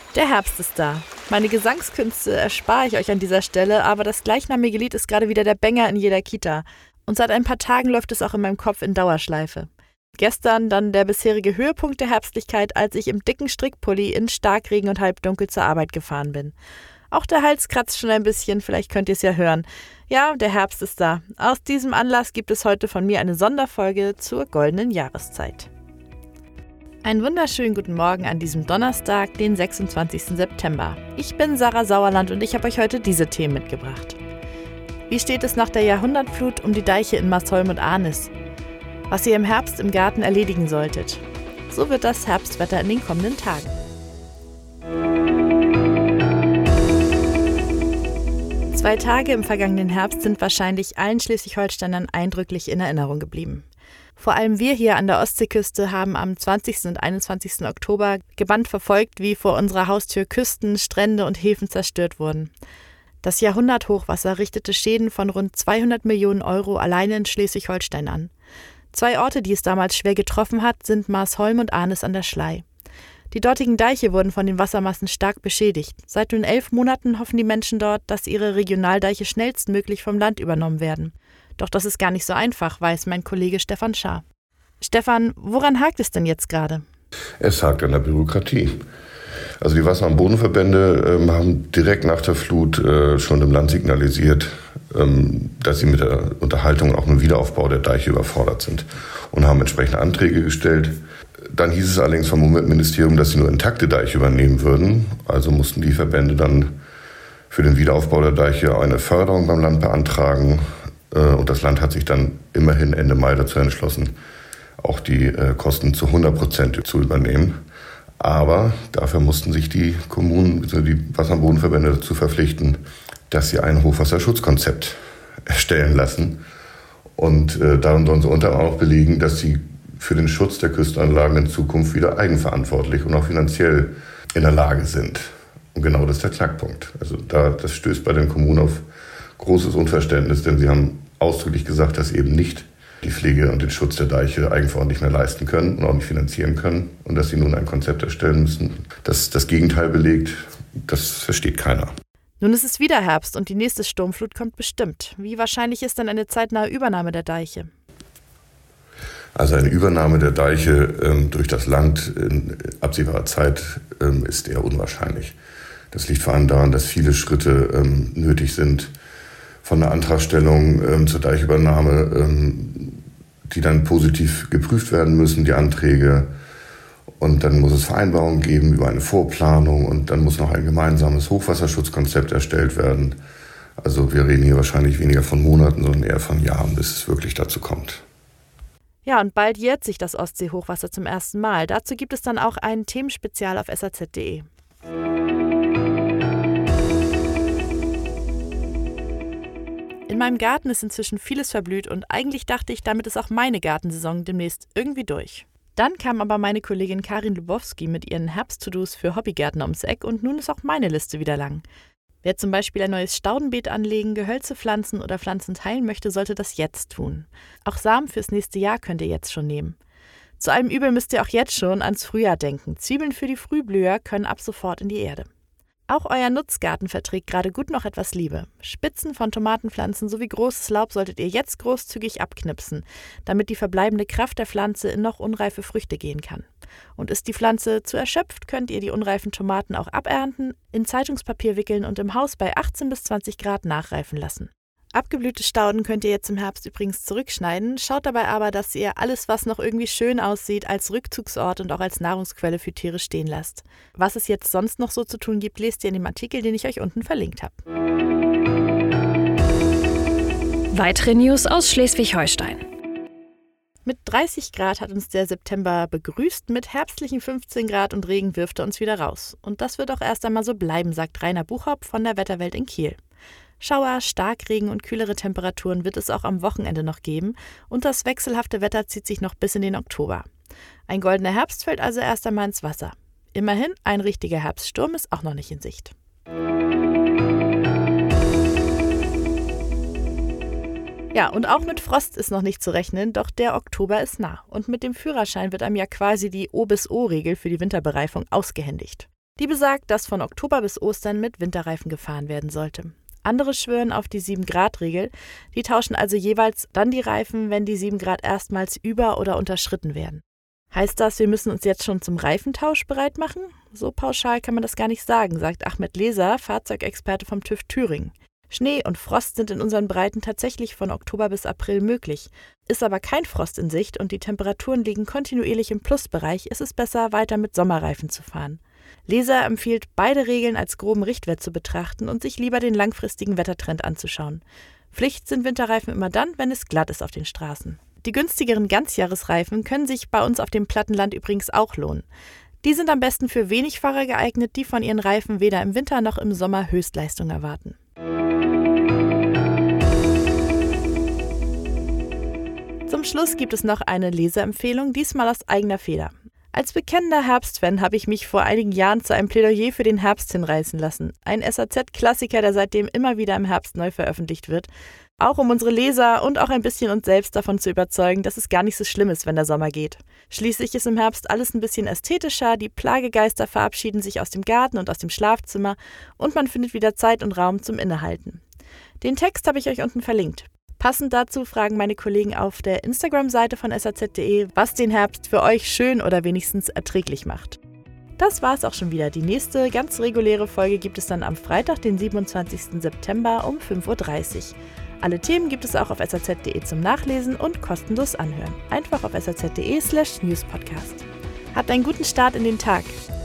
Der Herbst ist da. Meine Gesangskünste erspare ich euch an dieser Stelle, aber das gleichnamige Lied ist gerade wieder der Banger in jeder Kita. Und seit ein paar Tagen läuft es auch in meinem Kopf in Dauerschleife. Gestern dann der bisherige Höhepunkt der Herbstlichkeit, als ich im dicken Strickpulli in Starkregen und Halbdunkel zur Arbeit gefahren bin. Auch der Hals kratzt schon ein bisschen, vielleicht könnt ihr es ja hören. Ja, der Herbst ist da. Aus diesem Anlass gibt es heute von mir eine Sonderfolge zur goldenen Jahreszeit. Einen wunderschönen guten Morgen an diesem Donnerstag, den 26. September. Ich bin Sarah Sauerland und ich habe euch heute diese Themen mitgebracht. Wie steht es nach der Jahrhundertflut um die Deiche in Marsholm und Arnis? Was ihr im Herbst im Garten erledigen solltet. So wird das Herbstwetter in den kommenden Tagen. Zwei Tage im vergangenen Herbst sind wahrscheinlich allen Schleswig-Holsteinern eindrücklich in Erinnerung geblieben. Vor allem wir hier an der Ostseeküste haben am 20. und 21. Oktober gebannt verfolgt, wie vor unserer Haustür Küsten, Strände und Häfen zerstört wurden. Das Jahrhunderthochwasser richtete Schäden von rund 200 Millionen Euro alleine in Schleswig-Holstein an. Zwei Orte, die es damals schwer getroffen hat, sind Marsholm und Arnis an der Schlei. Die dortigen Deiche wurden von den Wassermassen stark beschädigt. Seit nun 11 Monaten hoffen die Menschen dort, dass ihre Regionaldeiche schnellstmöglich vom Land übernommen werden. Doch das ist gar nicht so einfach, weiß mein Kollege Stefan Schaar. Stefan, woran hakt es denn jetzt gerade? Es hakt an der Bürokratie. Also die Wasser- und Bodenverbände haben direkt nach der Flut schon dem Land signalisiert, dass sie mit der Unterhaltung auch im Wiederaufbau der Deiche überfordert sind und haben entsprechende Anträge gestellt. Dann hieß es allerdings vom Umweltministerium, dass sie nur intakte Deiche übernehmen würden. Also mussten die Verbände dann für den Wiederaufbau der Deiche eine Förderung beim Land beantragen. Und das Land hat sich dann immerhin Ende Mai dazu entschlossen, auch die Kosten zu 100% zu übernehmen. Aber dafür mussten sich die Kommunen, die Wasser- und Bodenverbände dazu verpflichten, dass sie ein Hochwasserschutzkonzept erstellen lassen. Und darin sollen sie unter anderem auch belegen, dass sie für den Schutz der Küstenanlagen in Zukunft wieder eigenverantwortlich und auch finanziell in der Lage sind. Und genau das ist der Knackpunkt. Also das stößt bei den Kommunen auf großes Unverständnis, denn sie haben ausdrücklich gesagt, dass sie eben nicht die Pflege und den Schutz der Deiche eigenverantwortlich mehr leisten können und auch nicht finanzieren können und dass sie nun ein Konzept erstellen müssen, das das Gegenteil belegt, das versteht keiner. Nun ist es wieder Herbst und die nächste Sturmflut kommt bestimmt. Wie wahrscheinlich ist denn eine zeitnahe Übernahme der Deiche? Also eine Übernahme der Deiche durch das Land in absehbarer Zeit ist eher unwahrscheinlich. Das liegt vor allem daran, dass viele Schritte nötig sind, von der Antragstellung zur Deichübernahme, die dann positiv geprüft werden müssen, die Anträge. Und dann muss es Vereinbarungen geben über eine Vorplanung und dann muss noch ein gemeinsames Hochwasserschutzkonzept erstellt werden. Also wir reden hier wahrscheinlich weniger von Monaten, sondern eher von Jahren, bis es wirklich dazu kommt. Ja, und bald jährt sich das Ostseehochwasser zum ersten Mal. Dazu gibt es dann auch ein Themenspezial auf saz.de. In meinem Garten ist inzwischen vieles verblüht und eigentlich dachte ich, damit ist auch meine Gartensaison demnächst irgendwie durch. Dann kam aber meine Kollegin Karin Lubowski mit ihren Herbst-To-Dos für Hobbygärtner ums Eck und nun ist auch meine Liste wieder lang. Wer zum Beispiel ein neues Staudenbeet anlegen, Gehölze pflanzen oder Pflanzen teilen möchte, sollte das jetzt tun. Auch Samen fürs nächste Jahr könnt ihr jetzt schon nehmen. Zu allem Übel müsst ihr auch jetzt schon ans Frühjahr denken. Zwiebeln für die Frühblüher können ab sofort in die Erde. Auch euer Nutzgarten verträgt gerade gut noch etwas Liebe. Spitzen von Tomatenpflanzen sowie großes Laub solltet ihr jetzt großzügig abknipsen, damit die verbleibende Kraft der Pflanze in noch unreife Früchte gehen kann. Und ist die Pflanze zu erschöpft, könnt ihr die unreifen Tomaten auch abernten, in Zeitungspapier wickeln und im Haus bei 18 bis 20 Grad nachreifen lassen. Abgeblühte Stauden könnt ihr jetzt im Herbst übrigens zurückschneiden, schaut dabei aber, dass ihr alles, was noch irgendwie schön aussieht, als Rückzugsort und auch als Nahrungsquelle für Tiere stehen lasst. Was es jetzt sonst noch so zu tun gibt, lest ihr in dem Artikel, den ich euch unten verlinkt habe. Weitere News aus Schleswig-Holstein. Mit 30 Grad hat uns der September begrüßt, mit herbstlichen 15 Grad und Regen wirft er uns wieder raus. Und das wird auch erst einmal so bleiben, sagt Rainer Buchhoff von der Wetterwelt in Kiel. Schauer, Starkregen und kühlere Temperaturen wird es auch am Wochenende noch geben und das wechselhafte Wetter zieht sich noch bis in den Oktober. Ein goldener Herbst fällt also erst einmal ins Wasser. Immerhin, ein richtiger Herbststurm ist auch noch nicht in Sicht. Ja, und auch mit Frost ist noch nicht zu rechnen, doch der Oktober ist nah. Und mit dem Führerschein wird einem ja quasi die O bis O-Regel für die Winterbereifung ausgehändigt. Die besagt, dass von Oktober bis Ostern mit Winterreifen gefahren werden sollte. Andere schwören auf die 7-Grad-Regel. Die tauschen also jeweils dann die Reifen, wenn die 7 Grad erstmals über- oder unterschritten werden. Heißt das, wir müssen uns jetzt schon zum Reifentausch bereit machen? So pauschal kann man das gar nicht sagen, sagt Ahmed Leser, Fahrzeugexperte vom TÜV Thüringen. Schnee und Frost sind in unseren Breiten tatsächlich von Oktober bis April möglich. Ist aber kein Frost in Sicht und die Temperaturen liegen kontinuierlich im Plusbereich, ist es besser, weiter mit Sommerreifen zu fahren. Leser empfiehlt, beide Regeln als groben Richtwert zu betrachten und sich lieber den langfristigen Wettertrend anzuschauen. Pflicht sind Winterreifen immer dann, wenn es glatt ist auf den Straßen. Die günstigeren Ganzjahresreifen können sich bei uns auf dem Plattenland übrigens auch lohnen. Die sind am besten für Wenigfahrer geeignet, die von ihren Reifen weder im Winter noch im Sommer Höchstleistung erwarten. Zum Schluss gibt es noch eine Leserempfehlung, diesmal aus eigener Feder. Als bekennender Herbstfan habe ich mich vor einigen Jahren zu einem Plädoyer für den Herbst hinreißen lassen. Ein SAZ-Klassiker, der seitdem immer wieder im Herbst neu veröffentlicht wird. Auch um unsere Leser und auch ein bisschen uns selbst davon zu überzeugen, dass es gar nicht so schlimm ist, wenn der Sommer geht. Schließlich ist im Herbst alles ein bisschen ästhetischer, die Plagegeister verabschieden sich aus dem Garten und aus dem Schlafzimmer und man findet wieder Zeit und Raum zum Innehalten. Den Text habe ich euch unten verlinkt. Passend dazu fragen meine Kollegen auf der Instagram-Seite von saz.de, was den Herbst für euch schön oder wenigstens erträglich macht. Das war's auch schon wieder. Die nächste ganz reguläre Folge gibt es dann am Freitag, den 27. September um 5:30 Uhr. Alle Themen gibt es auch auf saz.de zum Nachlesen und kostenlos anhören. Einfach auf saz.de/newspodcast. Habt einen guten Start in den Tag.